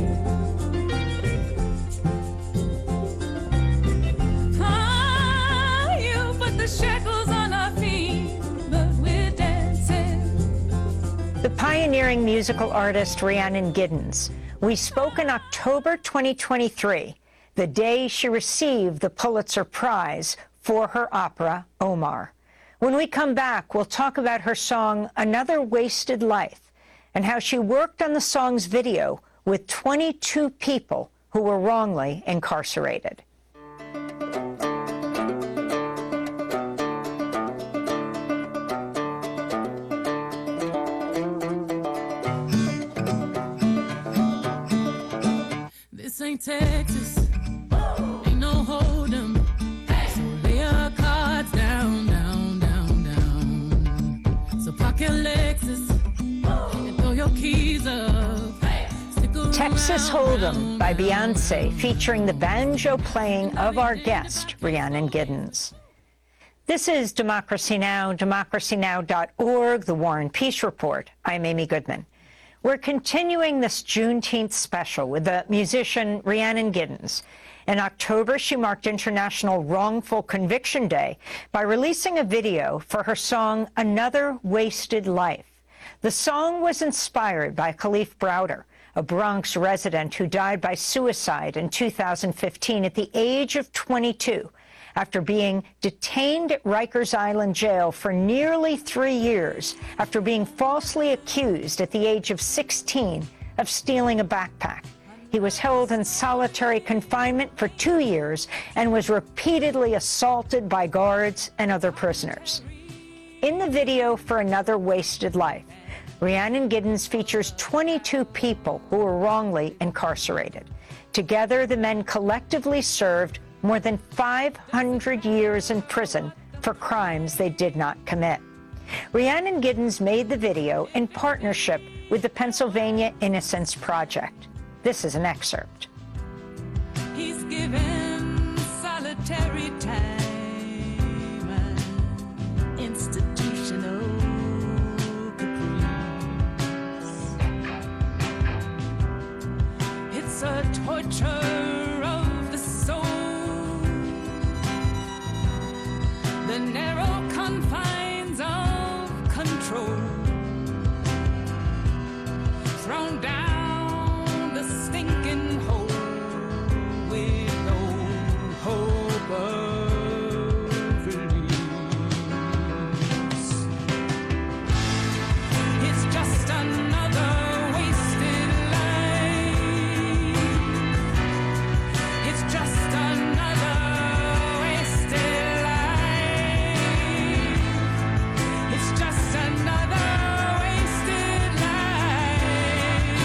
Ah, you put the shackles on our feet, but we're dancing. The pioneering musical artist Rhiannon Giddens. We spoke in October twenty twenty-three, the day she received the Pulitzer Prize for her opera, Omar. When we come back, we'll talk about her song, Another Wasted Life, and how she worked on the song's video with twenty-two people who were wrongly incarcerated. This ain't Texas, ain't no hold 'em. So lay your cards down, down, down. Texas Hold'em by Beyonce, featuring the banjo playing of our guest, Rhiannon Giddens. This is Democracy Now!, democracy now dot org, the War and Peace Report. I'm Amy Goodman. We're continuing this Juneteenth special with the musician Rhiannon Giddens. In October, she marked International Wrongful Conviction Day by releasing a video for her song, Another Wasted Life. The song was inspired by Kalief Browder, a Bronx resident who died by suicide in two thousand fifteen at the age of twenty-two, after being detained at Rikers Island Jail for nearly three years after being falsely accused at the age of sixteen of stealing a backpack. He was held in solitary confinement for two years and was repeatedly assaulted by guards and other prisoners. In the video for Another Wasted Life, Rhiannon Giddens features twenty-two people who were wrongly incarcerated. Together, the men collectively served more than five hundred years in prison for crimes they did not commit. Rhiannon Giddens made the video in partnership with the Pennsylvania Innocence Project. This is an excerpt. He's given solitary time and institutional caprice. It's a torture of the soul. The narrow confines of control, thrown down the stinking hole with no hope of release. It's just another wasted life. It's just another wasted life. It's just another wasted life.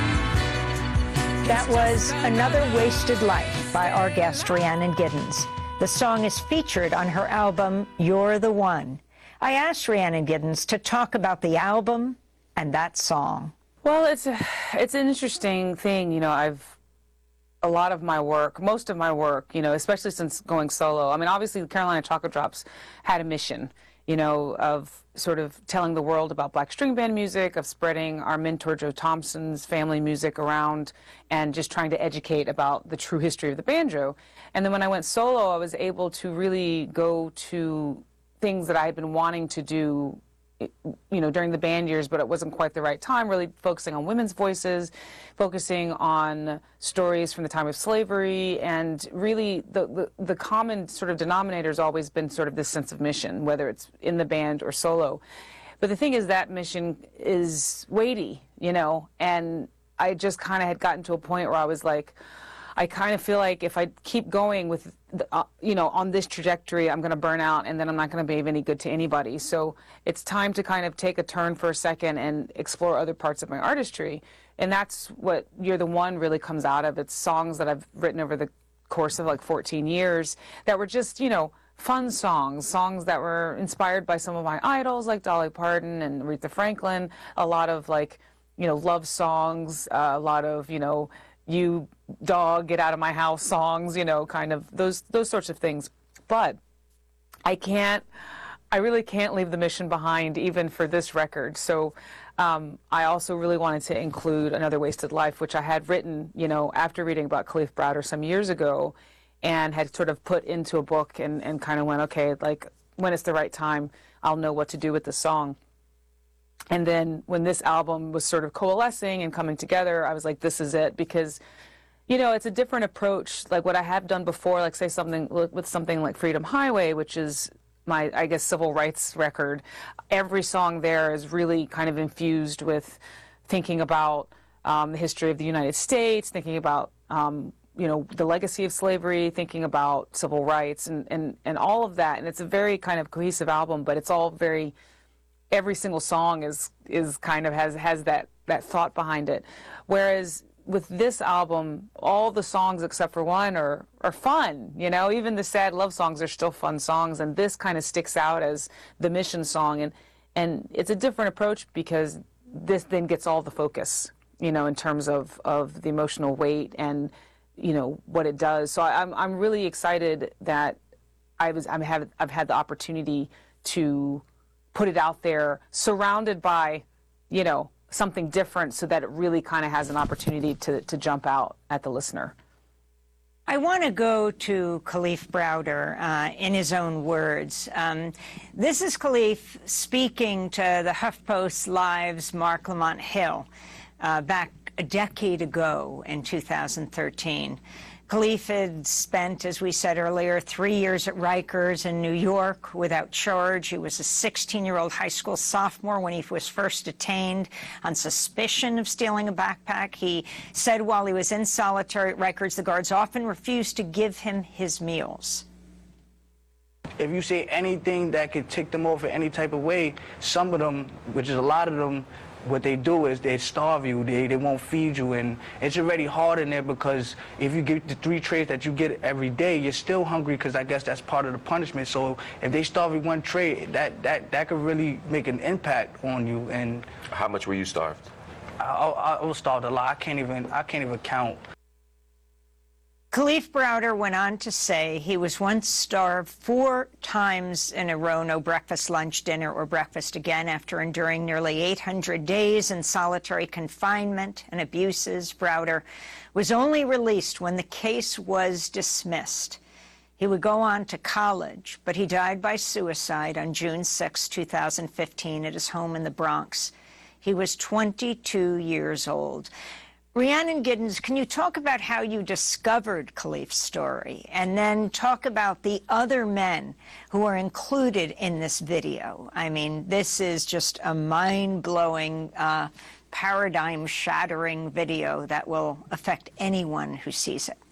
That was Another Wasted Life by our guest, Rhiannon Giddens. The song is featured on her album, You're the One. I asked Rhiannon Giddens to talk about the album and that song. Well, it's a, it's an interesting thing. You know, I've a lot of my work, most of my work, you know, especially since going solo. I mean, obviously, the Carolina Chocolate Drops had a mission, you know, of sort of telling the world about Black string band music, of spreading our mentor Joe Thompson's family music around, and just trying to educate about the true history of the banjo. And then when I went solo, I was able to really go to things that I had been wanting to do, you know, during the band years, but it wasn't quite the right time, really focusing on women's voices, focusing on stories from the time of slavery, and really the, the, the common sort of denominator has always been sort of this sense of mission, whether it's in the band or solo. But the thing is, that mission is weighty, you know, and I just kind of had gotten to a point where I was like, I kind of feel like if I keep going with, the, uh, you know, on this trajectory, I'm going to burn out, and then I'm not going to be of any good to anybody. So it's time to kind of take a turn for a second and explore other parts of my artistry. And that's what You're the One really comes out of. It's songs that I've written over the course of like fourteen years that were just, you know, fun songs, songs that were inspired by some of my idols like Dolly Parton and Aretha Franklin, a lot of like, you know, love songs, uh, a lot of, you know, you dog, get out of my house songs, you know, kind of those those sorts of things. But I can't, I really can't leave the mission behind even for this record. So um, I also really wanted to include Another Wasted Life, which I had written, you know, after reading about Kalief Browder some years ago, and had sort of put into a book and, and kind of went, okay, like when it's the right time, I'll know what to do with the song. And then when this album was sort of coalescing and coming together, I was like, this is it, because, you know, it's a different approach. Like what I have done before, like say something with something like Freedom Highway, which is my, I guess, civil rights record. Every song there is really kind of infused with thinking about um, the history of the United States, thinking about, um, you know, the legacy of slavery, thinking about civil rights and, and, and all of that. And it's a very kind of cohesive album, but it's all very, every single song is is kind of has has that that thought behind it. Whereas with this album, all the songs except for one are are fun, you know, even the sad love songs are still fun songs, and this kind of sticks out as the mission song, and and it's a different approach because this then gets all the focus, you know, in terms of, of the emotional weight and, you know, what it does. So I, I'm I'm really excited that I was I'm have I've had the opportunity to put it out there, surrounded by, you know, something different, so that it really kind of has an opportunity to to jump out at the listener. I want to go to Kalief Browder uh, in his own words. Um, this is Kalief speaking to the HuffPost Live's Mark Lamont Hill uh, back a decade ago in two thousand thirteen. Kalief had spent, as we said earlier, three years at Rikers in New York without charge. He was a sixteen-year-old high school sophomore when he was first detained on suspicion of stealing a backpack. He said while he was in solitary at Rikers, the guards often refused to give him his meals. If you say anything that could tick them off in any type of way, some of them, which is a lot of them, what they do is they starve you, they, they won't feed you, and it's already hard in there because if you get the three trays that you get every day, you're still hungry because I guess that's part of the punishment. So if they starve you one tray, that, that, that could really make an impact on you. And how much were you starved? I, I, I was starved a lot. I can't even, I can't even count. Kalief Browder went on to say he was once starved four times in a row, no breakfast, lunch, dinner, or breakfast again, after enduring nearly eight hundred days in solitary confinement and abuses. Browder was only released when the case was dismissed. He would go on to college, but he died by suicide on June sixth, two thousand fifteen, at his home in the Bronx. He was twenty-two years old. Rhiannon Giddens, can you talk about how you discovered Kalief's story, and then talk about the other men who are included in this video? I mean, this is just a mind-blowing, uh, paradigm-shattering video that will affect anyone who sees it.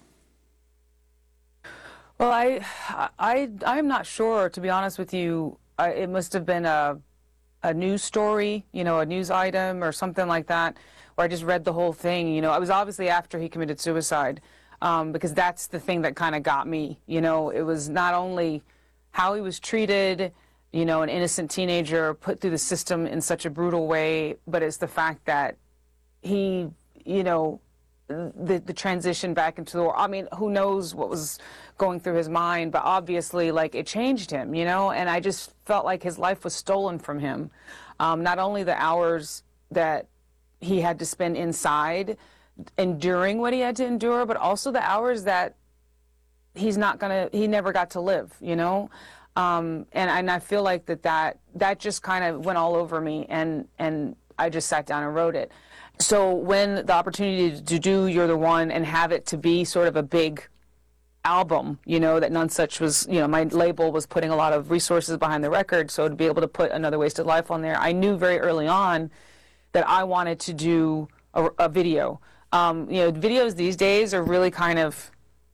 Well, I, I, I'm not sure, to be honest with you. I, it must have been a, a news story, you know, a news item or something like that, where I just read the whole thing. You know, it was obviously after he committed suicide, um, because that's the thing that kind of got me. You know, it was not only how he was treated, you know, an innocent teenager put through the system in such a brutal way, but it's the fact that he, you know, the, the transition back into the war. I mean, who knows what was going through his mind, but obviously, like, it changed him, you know, and I just felt like his life was stolen from him. Um, not only the hours that he had to spend inside enduring what he had to endure, but also the hours that he's not gonna, he never got to live, you know? Um, and, and I feel like that, that that just kind of went all over me, and, and I just sat down and wrote it. So when the opportunity to do You're the One and have it to be sort of a big album, you know, that None Such was, you know, my label was putting a lot of resources behind the record, so to be able to put Another Wasted Life on there, I knew very early on that I wanted to do a, a video. Um, you know, videos these days are really kind of,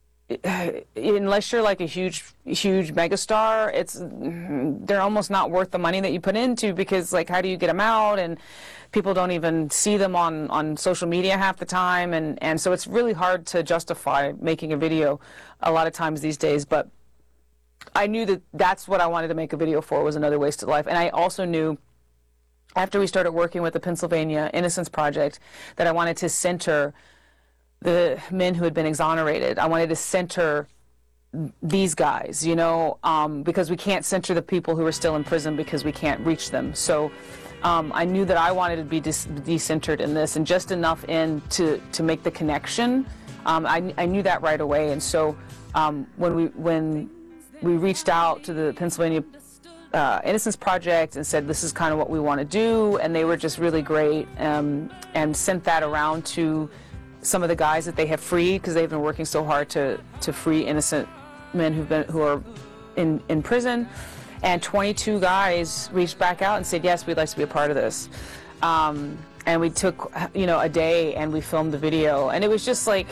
unless you're like a huge, huge megastar, it's, they're almost not worth the money that you put into, because like, how do you get them out? And people don't even see them on, on social media half the time. And, and so it's really hard to justify making a video a lot of times these days. But I knew that that's what I wanted to make a video for, was Another Wasted Life. And I also knew, after we started working with the Pennsylvania Innocence Project, that I wanted to center the men who had been exonerated. I wanted to center these guys, you know, um, because we can't center the people who are still in prison because we can't reach them. So um, I knew that I wanted to be decentered in this, and just enough in to, to make the connection. Um, I, I knew that right away. And so um, when we when we reached out to the Pennsylvania Uh, Innocence Project and said, this is kind of what we want to do, and they were just really great, um, and sent that around to some of the guys that they have freed, because they've been working so hard to to free innocent men who've been who are in in prison. And twenty-two guys reached back out and said, yes, we'd like to be a part of this. Um, and we took, you know, a day and we filmed the video, and it was just like,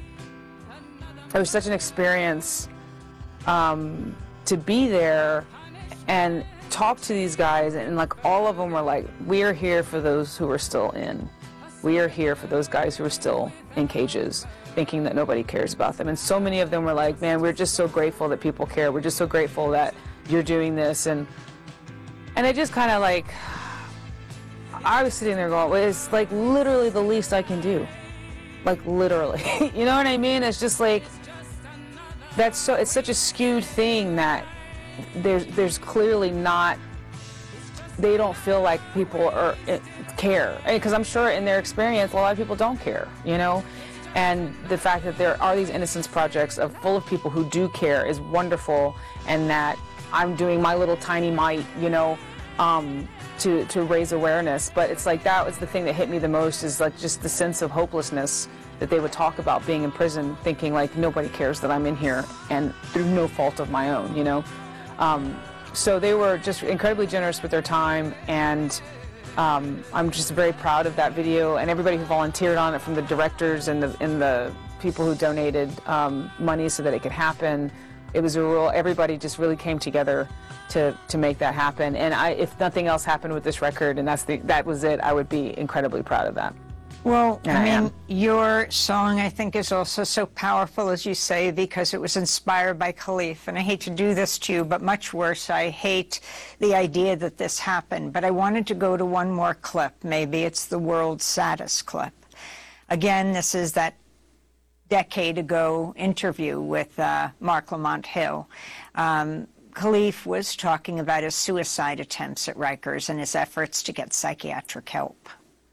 it was such an experience um, to be there and talk to these guys, and like all of them were like, we are here for those who are still in. We are here for those guys who are still in cages, thinking that nobody cares about them. And so many of them were like, man, we're just so grateful that people care. We're just so grateful that you're doing this. And and I just kind of like, I was sitting there going, well, it's like literally the least I can do. Like literally, you know what I mean? It's just like, that's so, it's such a skewed thing that there's, there's clearly not, they don't feel like people are, care. Because I'm sure in their experience, a lot of people don't care, you know? And the fact that there are these innocence projects of full of people who do care is wonderful, and that I'm doing my little tiny mite, you know, um, to, to raise awareness. But it's like, that was the thing that hit me the most, is like just the sense of hopelessness that they would talk about being in prison, thinking like nobody cares that I'm in here, and through no fault of my own, you know. Um, so they were just incredibly generous with their time, and um, I'm just very proud of that video, and everybody who volunteered on it, from the directors and the, and the people who donated um, money so that it could happen. It was a real, everybody just really came together to, to make that happen. And I, if nothing else happened with this record, and that's the, that was it, I would be incredibly proud of that. Well, And I I mean, am. your song, I think, is also so powerful, as you say, because it was inspired by Khalif. And I hate to do this to you, but much worse, I hate the idea that this happened. But I wanted to go to one more clip. Maybe it's the world's saddest clip. Again, this is that decade ago interview with uh, Marc Lamont Hill. Um, Khalif was talking about his suicide attempts at Rikers and his efforts to get psychiatric help.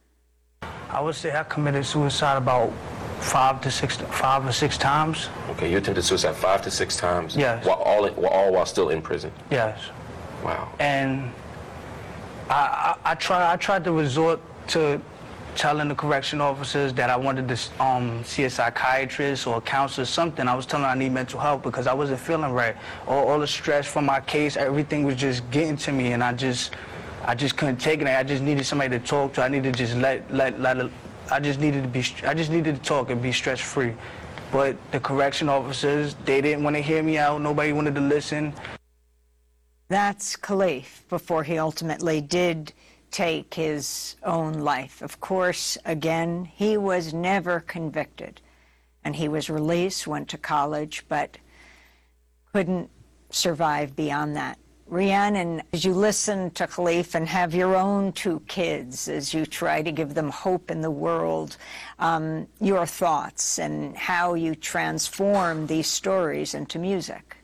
I would say I committed suicide about five to six, five or six times. Okay, you attempted suicide five to six times? Yes. While all, while all while still in prison? Yes. Wow. And I, I, I, try, I tried to resort to telling the correction officers that I wanted to um, see a psychiatrist or a counselor, something. I was telling them I need mental help because I wasn't feeling right. All, all the stress from my case, everything was just getting to me, and I just, I just couldn't take it. I just needed somebody to talk to. I needed to just let, let, let, I just needed to be, I just needed to talk and be stress-free. But the correction officers, they didn't want to hear me out. Nobody wanted to listen. That's Khalif before he ultimately did take his own life. Of course, again, he was never convicted, and he was released, went to college, but couldn't survive beyond that. Rhiannon, as you listen to Khalif and have your own two kids, as you try to give them hope in the world, um, your thoughts and how you transform these stories into music.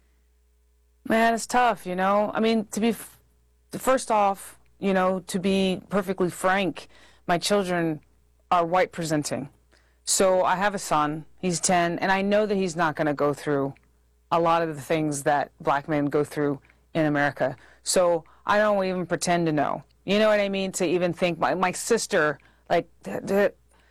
Man, it's tough, you know? I mean, to be, f- first off, you know, to be perfectly frank, my children are white presenting. So I have a son, he's ten, and I know that he's not going to go through a lot of the things that black men go through in America. So I don't even pretend to know. You know what I mean? To even think, my, my sister, like, th- th-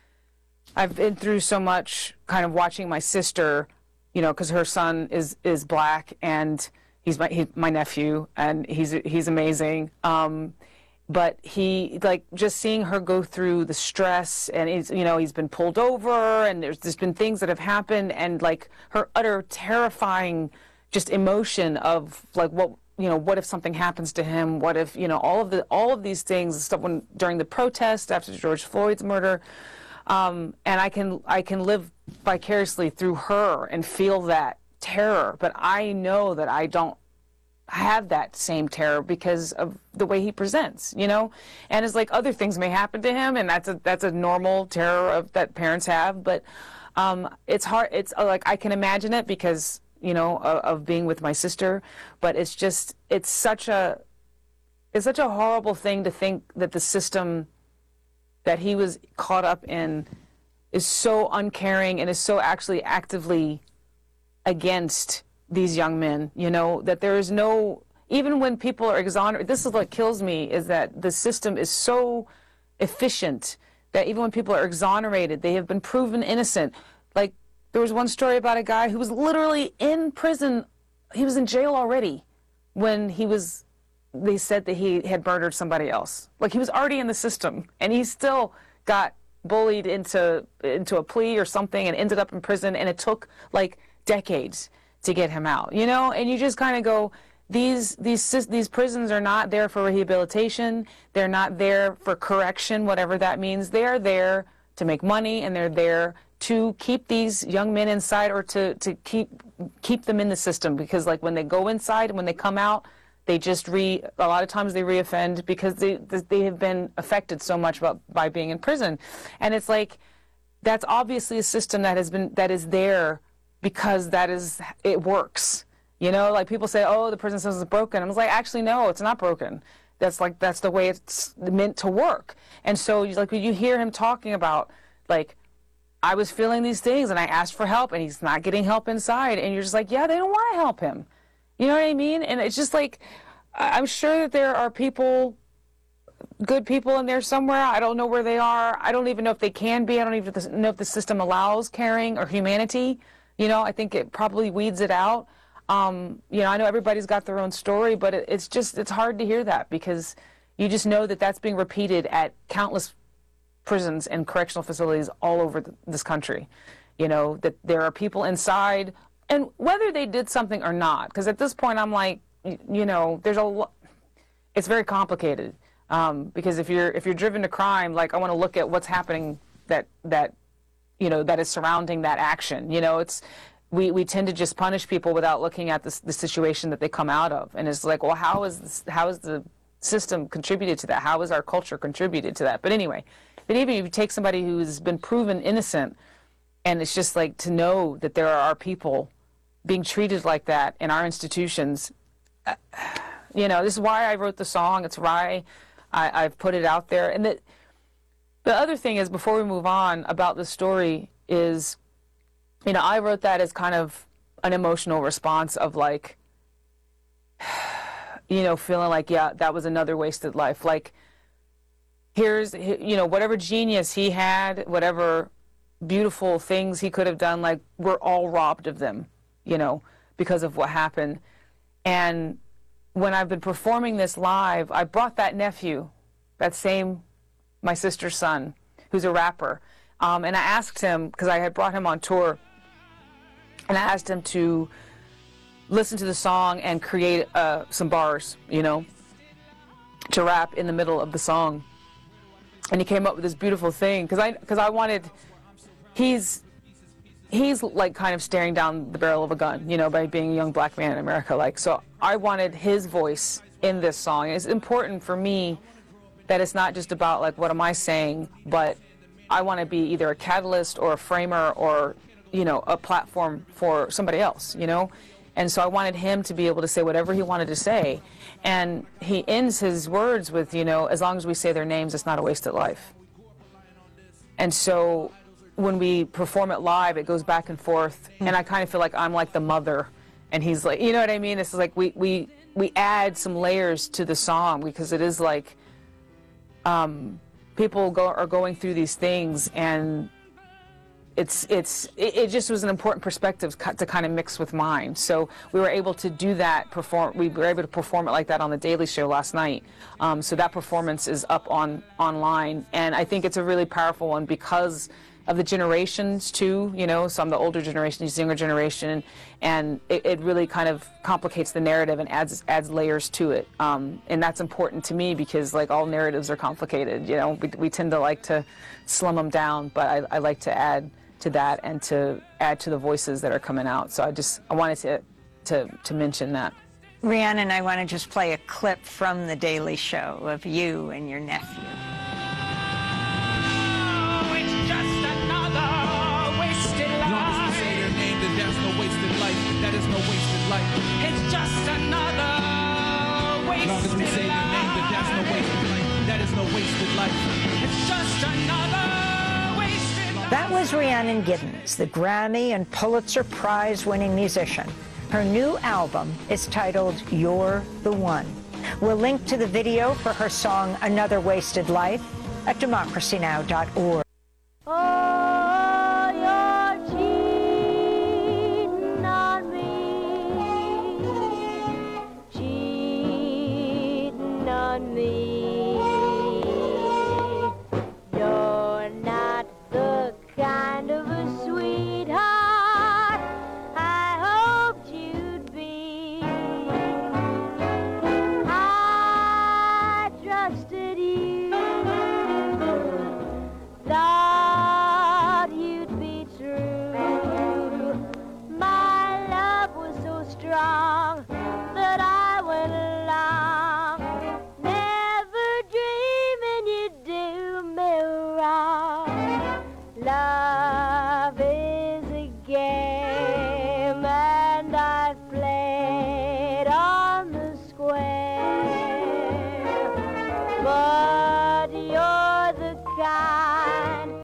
I've been through so much kind of watching my sister, you know, because her son is, is black, and he's my, he, my nephew, and he's, he's amazing. Um, but he, like, just seeing her go through the stress, and he's, you know, he's been pulled over, and there's, there's been things that have happened, and like her utter terrifying just emotion of like, what, you know, what if something happens to him? What if, you know, all of the, all of these things, stuff when, during the protest after George Floyd's murder. Um, and I can, I can live vicariously through her and feel that terror, but I know that I don't have that same terror because of the way he presents, you know? And it's like other things may happen to him, and that's a, that's a normal terror of, that parents have, but um, it's hard, it's uh, like, I can imagine it because, you know, of, of being with my sister, but it's just, it's such a, it's such a horrible thing to think that the system that he was caught up in is so uncaring and is so actually actively against these young men, you know, that there is no, even when people are exonerated, this is what kills me, is that the system is so efficient that even when people are exonerated, they have been proven innocent. Like, there was one story about a guy who was literally in prison. He was in jail already when he was, they said that he had murdered somebody else. Like, he was already in the system, and he still got bullied into into a plea or something and ended up in prison, and it took like decades to get him out, you know? And you just kind of go, these these these prisons are not there for rehabilitation. They're not there for correction, whatever that means. They are there to make money, and they're there to keep these young men inside, or to, to keep keep them in the system, because like when they go inside and when they come out, They just re, a lot of times they reoffend because they they have been affected so much by, by being in prison. And it's like, that's obviously a system that has been, that is there because that is, it works. You know, like people say, oh, the prison system is broken. I was like, actually, no, it's not broken. That's like, that's the way it's meant to work. And so like when you hear him talking about like, I was feeling these things and I asked for help and he's not getting help inside. And you're just like, yeah, they don't want to help him. You know what I mean? And it's just like, I'm sure that there are people, good people in there somewhere. I don't know where they are. I don't even know if they can be. I don't even know if the system allows caring or humanity. You know, I think it probably weeds it out. Um, you know, I know everybody's got their own story, but it, it's just, it's hard to hear that because you just know that that's being repeated at countless prisons and correctional facilities all over th this country. You know, that there are people inside, and whether they did something or not, because at this point I'm like, you, you know, there's a lot, it's very complicated. Um, because if you're, if you're driven to crime, like I want to look at what's happening that, that, you know, that is surrounding that action. You know, it's, we, we tend to just punish people without looking at this, the situation that they come out of. And it's like, well, how is this, how is the system contributed to that? How is our culture contributed to that? But anyway, but even if you take somebody who's been proven innocent, and it's just like to know that there are people being treated like that in our institutions, uh, you know, this is why I wrote the song. It's why I, I've put it out there. And the, the other thing is, before we move on about the story, is, you know, I wrote that as kind of an emotional response of like, you know, feeling like, yeah, that was another wasted life. Like, here's, you know, whatever genius he had, whatever beautiful things he could have done, like, we're all robbed of them, you know, because of what happened. And when I've been performing this live, I brought that nephew, that same, my sister's son, who's a rapper. Um, and I asked him, because I had brought him on tour, and I asked him to listen to the song and create uh, some bars, you know, to rap in the middle of the song. And he came up with this beautiful thing, because I, because I wanted, he's, he's like kind of staring down the barrel of a gun, you know, by being a young black man in America. Like, so I wanted his voice in this song. It's important for me that it's not just about like, what am I saying, but I want to be either a catalyst or a framer or, you know, a platform for somebody else, you know? And so I wanted him to be able to say whatever he wanted to say. And he ends his words with, you know, as long as we say their names, it's not a wasted life. And so when we perform it live, it goes back and forth. And I kind of feel like I'm like the mother. And he's like, you know what I mean? It's like we, we, we add some layers to the song, because it is like um, people go, are going through these things, and It's, it's, it just was an important perspective to kind of mix with mine. So we were able to do that, perform, we were able to perform it like that on The Daily Show last night. Um, so that performance is up on online. And I think it's a really powerful one because of the generations too, you know, so I'm the older generation, he's the younger generation, and it, it really kind of complicates the narrative and adds, adds layers to it. Um, and that's important to me because like all narratives are complicated, you know, we, we tend to like to slim them down, but I, I like to add to that and to add to the voices that are coming out. So I just, I wanted to, to, to mention that. Rhiannon, I want to just play a clip from The Daily Show of you and your nephew. Oh, it's just another wasted life. Long as we say their name, then there's no wasted life. That is no wasted life. It's just another wasted Long as we say their name, then there's no wasted life. That is no wasted life. It's just another wasted life. That was Rhiannon Giddens, the Grammy and Pulitzer Prize-winning musician. Her new album is titled You're the One. We'll link to the video for her song Another Wasted Life at democracy now dot org.